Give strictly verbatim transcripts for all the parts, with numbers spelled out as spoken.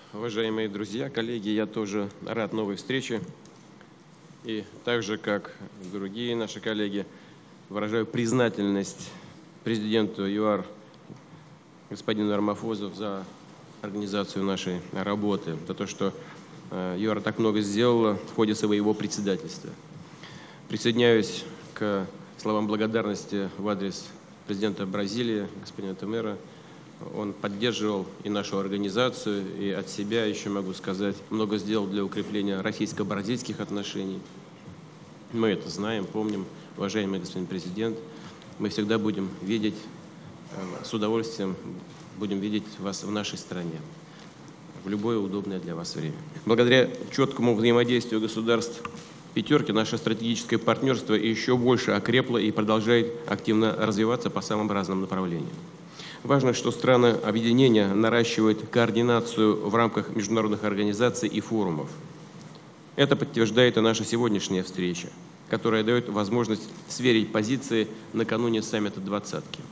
Уважаемые друзья, коллеги, я тоже рад новой встрече. И так же, как другие наши коллеги, выражаю признательность президенту ЮАР господину Рамафозу за организацию нашей работы, за то, что ЮАР так много сделала в ходе своего председательства. Присоединяюсь к словам благодарности в адрес президента Бразилии, господина Темера. Он поддерживал и нашу организацию, и от себя еще могу сказать, много сделал для укрепления российско-бразильских отношений. Мы это знаем, помним, уважаемый господин президент. Мы всегда будем видеть, с удовольствием будем видеть вас в нашей стране в любое удобное для вас время. Благодаря четкому взаимодействию государств пятерки наше стратегическое партнерство еще больше окрепло и продолжает активно развиваться по самым разным направлениям. Важно, что страны объединения наращивают координацию в рамках международных организаций и форумов. Это подтверждает и наша сегодняшняя встреча, которая дает возможность сверить позиции накануне саммита двадцатки.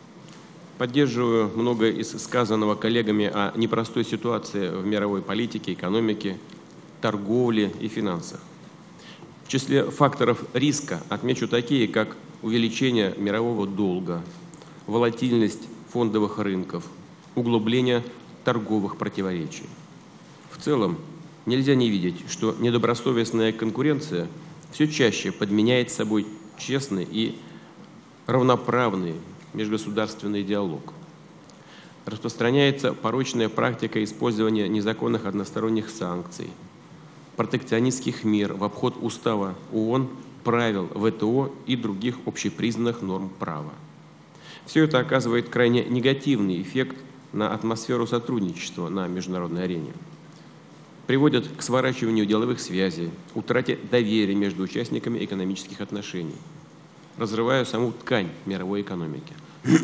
Поддерживаю многое из сказанного коллегами о непростой ситуации в мировой политике, экономике, торговле и финансах. В числе факторов риска отмечу такие, как увеличение мирового долга, волатильность фондовых рынков, углубление торговых противоречий. В целом, нельзя не видеть, что недобросовестная конкуренция все чаще подменяет собой честный и равноправный межгосударственный диалог. Распространяется порочная практика использования незаконных односторонних санкций, протекционистских мер в обход устава ООН, правил ВТО и других общепризнанных норм права. Все это оказывает крайне негативный эффект на атмосферу сотрудничества на международной арене. Приводит к сворачиванию деловых связей, утрате доверия между участниками экономических отношений, разрывая саму ткань мировой экономики.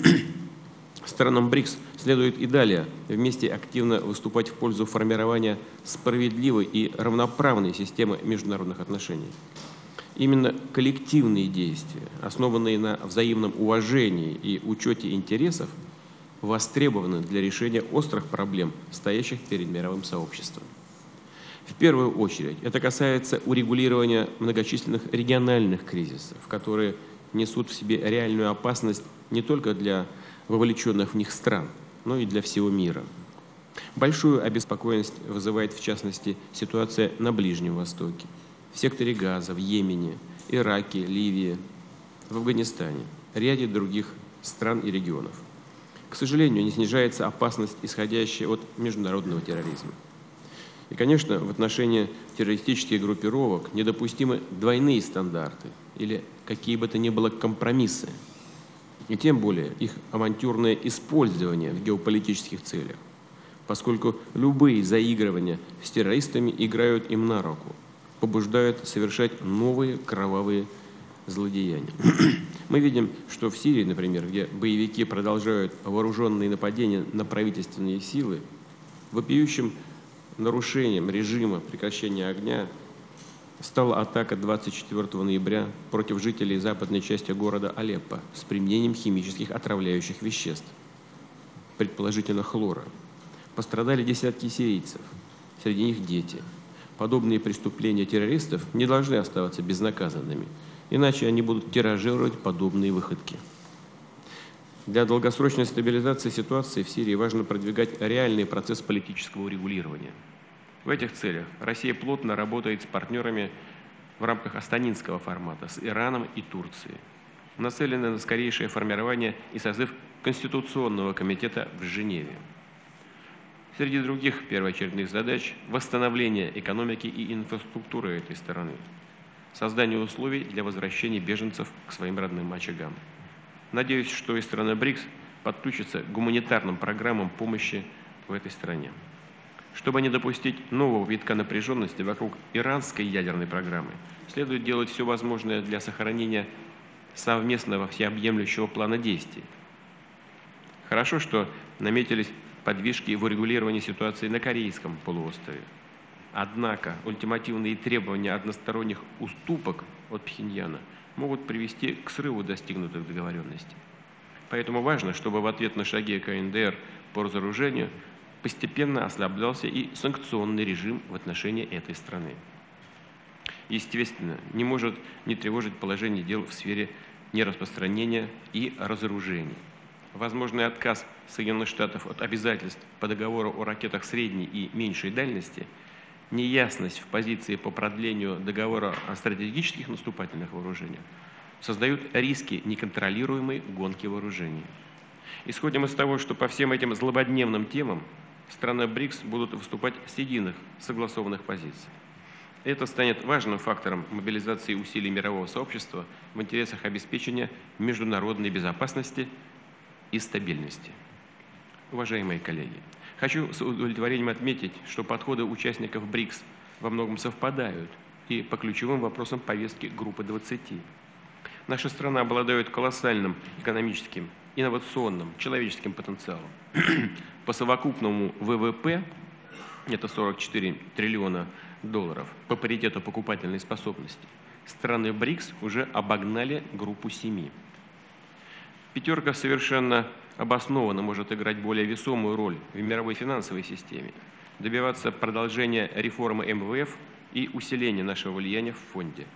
Странам БРИКС следует и далее вместе активно выступать в пользу формирования справедливой и равноправной системы международных отношений. Именно коллективные действия, основанные на взаимном уважении и учете интересов, востребованы для решения острых проблем, стоящих перед мировым сообществом. В первую очередь это касается урегулирования многочисленных региональных кризисов, которые несут в себе реальную опасность не только для вовлеченных в них стран, но и для всего мира. Большую обеспокоенность вызывает, в частности, ситуация на Ближнем Востоке, в секторе Газа, в Йемене, Ираке, Ливии, в Афганистане, ряде других стран и регионов. К сожалению, не снижается опасность, исходящая от международного терроризма. И, конечно, в отношении террористических группировок недопустимы двойные стандарты или какие бы то ни было компромиссы, и тем более их авантюрное использование в геополитических целях, поскольку любые заигрывания с террористами играют им на руку, побуждают совершать новые кровавые злодеяния. Мы видим, что в Сирии, например, где боевики продолжают вооруженные нападения на правительственные силы, вопиющим нарушением режима прекращения огня стала атака двадцать четвёртого ноября против жителей западной части города Алеппо с применением химических отравляющих веществ, предположительно хлора. Пострадали десятки сирийцев, среди них дети. Подобные преступления террористов не должны оставаться безнаказанными, иначе они будут тиражировать подобные выходки. Для долгосрочной стабилизации ситуации в Сирии важно продвигать реальный процесс политического урегулирования. В этих целях Россия плотно работает с партнерами в рамках астанинского формата, с Ираном и Турцией, нацелены на скорейшее формирование и созыв Конституционного комитета в Женеве. Среди других первоочередных задач – восстановление экономики и инфраструктуры этой страны, создание условий для возвращения беженцев к своим родным очагам. Надеюсь, что и страна БРИКС подключится к гуманитарным программам помощи в этой стране. Чтобы не допустить нового витка напряженности вокруг иранской ядерной программы, следует делать все возможное для сохранения совместного всеобъемлющего плана действий. Хорошо, что наметились подвижки в урегулировании ситуации на Корейском полуострове. Однако ультимативные требования односторонних уступок от Пхеньяна могут привести к срыву достигнутых договоренностей. Поэтому важно, чтобы в ответ на шаги КНДР по разоружению постепенно ослаблялся и санкционный режим в отношении этой страны. Естественно, не может не тревожить положение дел в сфере нераспространения и разоружения. Возможный отказ Соединенных Штатов от обязательств по договору о ракетах средней и меньшей дальности, неясность в позиции по продлению договора о стратегических наступательных вооружениях создают риски неконтролируемой гонки вооружений. Исходим из того, что по всем этим злободневным темам страны БРИКС будут выступать с единых согласованных позиций. Это станет важным фактором мобилизации усилий мирового сообщества в интересах обеспечения международной безопасности и стабильности. Уважаемые коллеги, хочу с удовлетворением отметить, что подходы участников БРИКС во многом совпадают и по ключевым вопросам повестки группы двадцати. Наша страна обладает колоссальным экономическим, инновационным, человеческим потенциалом. По совокупному ВВП, это сорок четыре триллиона долларов, по паритету покупательной способности, страны БРИКС уже обогнали группу семи. Пятерка совершенно обоснованно может играть более весомую роль в мировой финансовой системе, добиваться продолжения реформы эм вэ эф и усиления нашего влияния в фонде.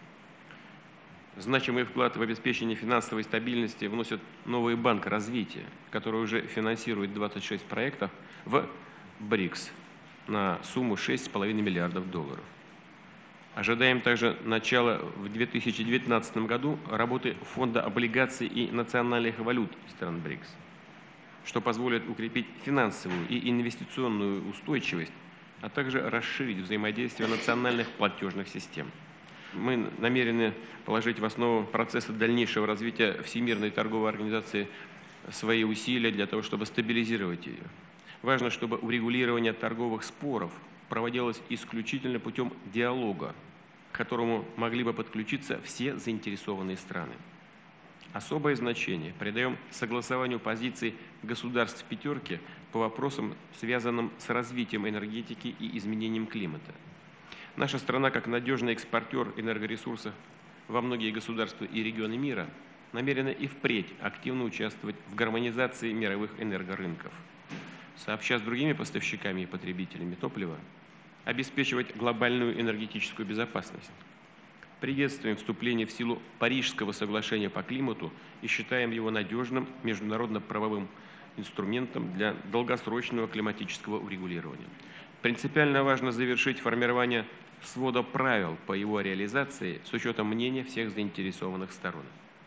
Значимый вклад в обеспечение финансовой стабильности вносит новый банк развития, который уже финансирует двадцать шесть проектов в БРИКС на сумму шесть с половиной миллиардов долларов. Ожидаем также начала в две тысячи девятнадцатом году работы фонда облигаций и национальных валют стран БРИКС, что позволит укрепить финансовую и инвестиционную устойчивость, а также расширить взаимодействие национальных платежных систем. Мы намерены положить в основу процесса дальнейшего развития Всемирной торговой организации свои усилия для того, чтобы стабилизировать ее. Важно, чтобы урегулирование торговых споров проводилось исключительно путем диалога, к которому могли бы подключиться все заинтересованные страны. Особое значение придаем согласованию позиций государств пятерки по вопросам, связанным с развитием энергетики и изменением климата. Наша страна, как надежный экспортер энергоресурсов во многие государства и регионы мира, намерена и впредь активно участвовать в гармонизации мировых энергорынков, сообща с другими поставщиками и потребителями топлива, обеспечивать глобальную энергетическую безопасность. Приветствуем вступление в силу Парижского соглашения по климату и считаем его надежным международно-правовым инструментом для долгосрочного климатического урегулирования. Принципиально важно завершить формирование свода правил по его реализации с учетом мнения всех заинтересованных сторон.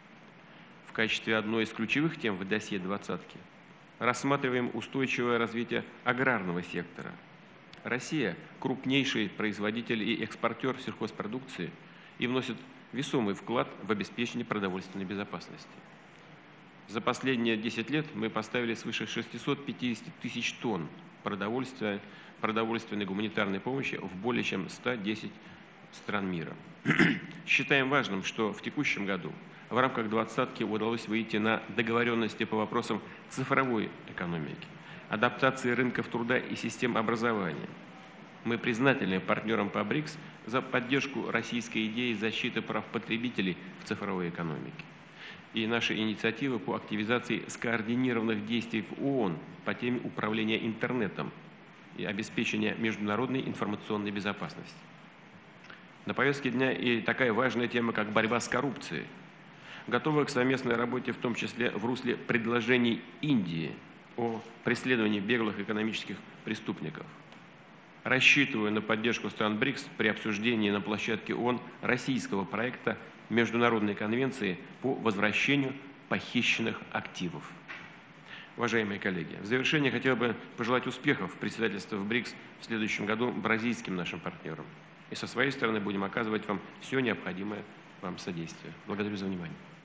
В качестве одной из ключевых тем в досье двадцатки рассматриваем устойчивое развитие аграрного сектора. Россия – крупнейший производитель и экспортер сельхозпродукции и вносит весомый вклад в обеспечение продовольственной безопасности. За последние десять лет мы поставили свыше шестисот пятидесяти тысяч тонн продовольствия, продовольственной гуманитарной помощи в более чем ста десяти стран мира. Считаем важным, что в текущем году в рамках двадцатки удалось выйти на договоренности по вопросам цифровой экономики, адаптации рынков труда и систем образования. Мы признательны партнерам по БРИКС за поддержку российской идеи защиты прав потребителей в цифровой экономике и наши инициативы по активизации скоординированных действий в ООН по теме управления интернетом и обеспечения международной информационной безопасности. На повестке дня и такая важная тема, как борьба с коррупцией. Готовы к совместной работе, в том числе в русле предложений Индии о преследовании беглых экономических преступников. Рассчитываю на поддержку стран БРИКС при обсуждении на площадке ООН российского проекта Международной конвенции по возвращению похищенных активов. Уважаемые коллеги, в завершение хотел бы пожелать успехов председательства в БРИКС в следующем году бразильским нашим партнерам. И со своей стороны будем оказывать вам все необходимое вам содействие. Благодарю за внимание.